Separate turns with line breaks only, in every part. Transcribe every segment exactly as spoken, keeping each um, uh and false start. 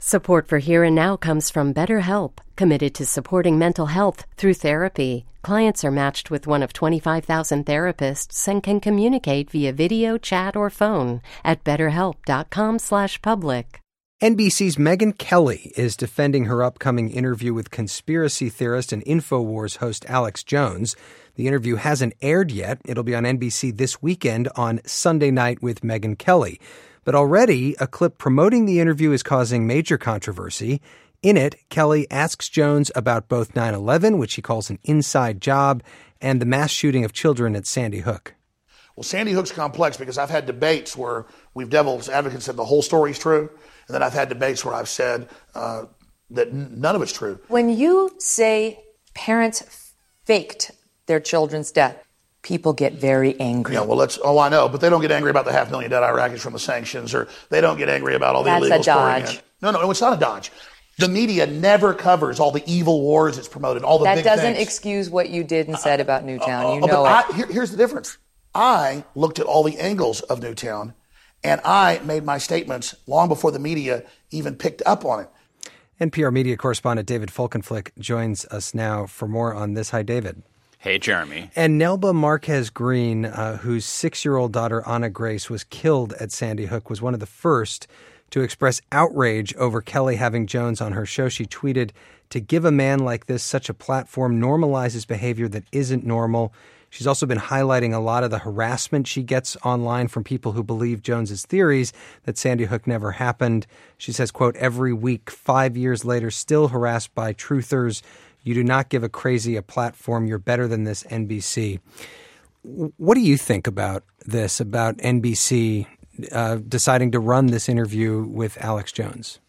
Support for Here and Now comes from BetterHelp, committed to supporting mental health through therapy. Clients are matched with one of twenty-five thousand therapists and can communicate via video, chat, or phone at betterhelp.com slash public.
N B C's Megyn Kelly is defending her upcoming interview with conspiracy theorist and InfoWars host Alex Jones. The interview hasn't aired yet. It'll be on N B C this weekend on Sunday Night with Megyn Kelly. But already, a clip promoting the interview is causing major controversy. In it, Kelly asks Jones about both nine eleven, which he calls an inside job, and the mass shooting of children at Sandy Hook.
Well, Sandy Hook's complex because I've had debates where we've devil's advocates said the whole story's true, and then I've had debates where I've said uh, that n- none of it's true.
When you say parents faked their children's death, people get very angry.
Yeah, well, let's. Oh, I know, but they don't get angry about the half million dead Iraqis from the sanctions, or they don't get angry about all the
That's
illegal
a dodge.
pouring in. No, no, no, it's not a dodge. The media never covers all the evil wars it's promoted, all the
that
big
doesn't
things.
excuse what you did and said about Newtown.
Uh, uh,
you
uh,
know it.
I, here, here's the difference. I looked at all the angles of Newtown, and I made my statements long before the media even picked up on it.
N P R media correspondent David Folkenflik joins us now for more on this. Hi, David.
Hey, Jeremy.
And Nelba Marquez Green, uh, whose six-year-old daughter Anna Grace was killed at Sandy Hook, was one of the first to express outrage over Kelly having Jones on her show. She tweeted, "To give a man like this such a platform normalizes behavior that isn't normal." She's also been highlighting a lot of the harassment she gets online from people who believe Jones's theories that Sandy Hook never happened. She says, quote, "Every week, five years later, still harassed by truthers. You do not give a crazy a platform. You're better than this, N B C." What do you think about this, about N B C uh, deciding to run this interview with Alex Jones?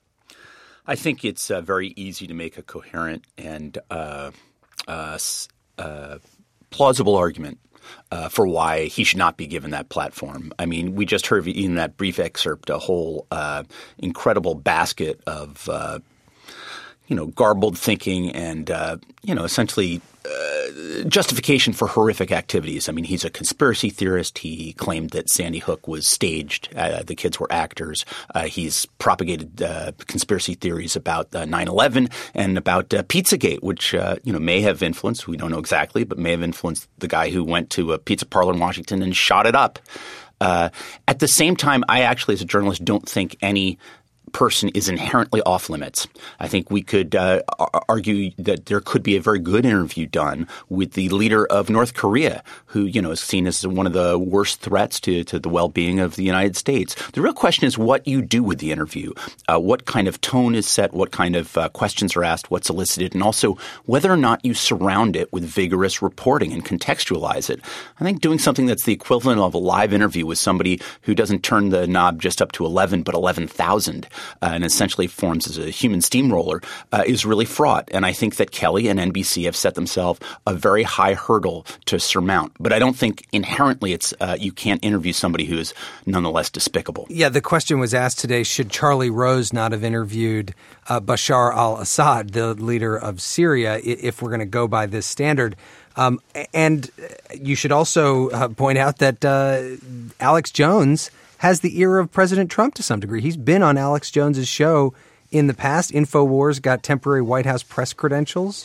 I think it's uh, very easy to make a coherent and uh, uh, uh, plausible argument uh, for why he should not be given that platform. I mean, we just heard in that brief excerpt a whole uh, incredible basket of uh, you know, garbled thinking and, uh, you know, essentially uh, justification for horrific activities. I mean, he's a conspiracy theorist. He claimed that Sandy Hook was staged. Uh, the kids were actors. Uh, he's propagated uh, conspiracy theories about uh, nine eleven and about uh, Pizzagate, which, uh, you know, may have influenced – we don't know exactly – but may have influenced the guy who went to a pizza parlor in Washington and shot it up. Uh, at the same time, I actually, as a journalist, don't think any – person is inherently off limits. I think we could uh, argue that there could be a very good interview done with the leader of North Korea, who, you know, is seen as one of the worst threats to, to the well-being of the United States. The real question is what you do with the interview, uh, what kind of tone is set, what kind of uh, questions are asked, what's elicited, and also whether or not you surround it with vigorous reporting and contextualize it. I think doing something that's the equivalent of a live interview with somebody who doesn't turn the knob just up to eleven but eleven thousand Uh, and essentially forms as a human steamroller, uh, is really fraught. And I think that Kelly and N B C have set themselves a very high hurdle to surmount. But I don't think inherently it's uh, you can't interview somebody who is nonetheless despicable.
Yeah, the question was asked today, should Charlie Rose not have interviewed uh, Bashar al-Assad, the leader of Syria, if we're going to go by this standard? Um, and you should also uh, point out that uh, Alex Jones has the ear of President Trump to some degree. He's been on Alex Jones's show in the past. InfoWars got temporary White House press credentials.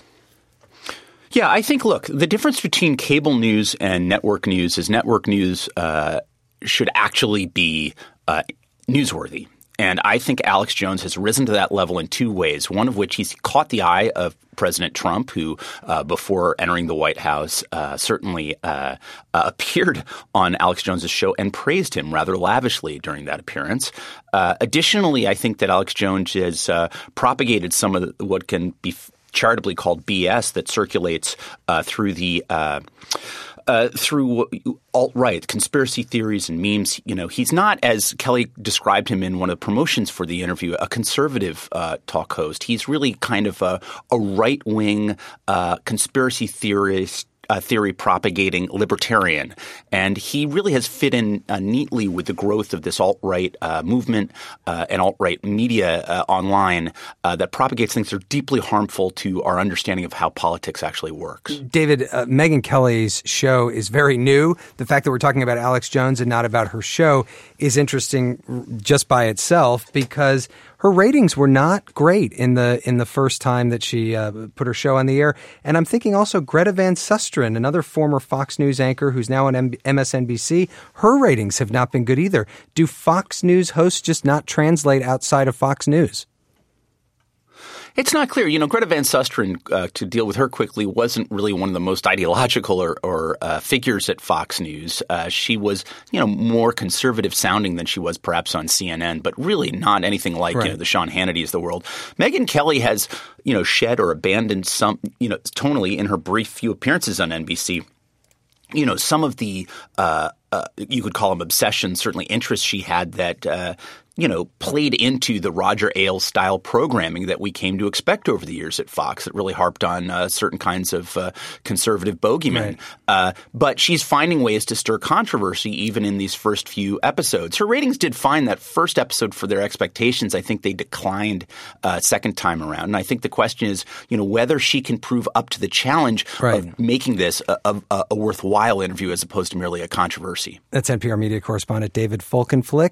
Yeah, I think, look, the difference between cable news and network news is network news uh, should actually be uh, newsworthy. And I think Alex Jones has risen to that level in two ways, one of which he's caught the eye of President Trump, who uh, before entering the White House uh, certainly uh, uh, appeared on Alex Jones's show and praised him rather lavishly during that appearance. Uh, additionally, I think that Alex Jones has uh, propagated some of the, what can be charitably called B S that circulates uh, through the uh, uh, through alt-right conspiracy theories and memes. You know, he's not, as Kelly described him in one of the promotions for the interview, a conservative uh, talk host. He's really kind of a, a right-wing uh, conspiracy theorist. Uh, theory propagating libertarian. And he really has fit in uh, neatly with the growth of this alt-right uh, movement uh, and alt-right media uh, online uh, that propagates things that are deeply harmful to our understanding of how politics actually works.
David, uh, Megyn Kelly's show is very new. The fact that we're talking about Alex Jones and not about her show is interesting just by itself because her her ratings were not great in the in the first time that she uh, put her show on the air. And I'm thinking also Greta Van Susteren, another former Fox News anchor who's now on M S N B C. Her ratings have not been good either. Do Fox News hosts just not translate outside of Fox News?
It's not clear. You know, Greta Van Susteren, uh, to deal with her quickly, wasn't really one of the most ideological or, or uh, figures at Fox News. Uh, she was, you know, more conservative sounding than she was perhaps on C N N, but really not anything like, right. you know, the Sean Hannitys of the world. Megyn Kelly has, you know, shed or abandoned some, you know, tonally in her brief few appearances on N B C. You know, some of the uh, uh, you could call them obsessions, certainly interests she had that uh, you know, played into the Roger Ailes style programming that we came to expect over the years at Fox that really harped on uh, certain kinds of uh, conservative bogeymen. Right. Uh, but she's finding ways to stir controversy even in these first few episodes. Her ratings did fine that first episode for their expectations. I think they declined uh, second time around. And I think the question is, you know, whether she can prove up to the challenge right. of making this a, a, a worthwhile interview as opposed to merely a controversy.
That's N P R media correspondent David Folkenflik.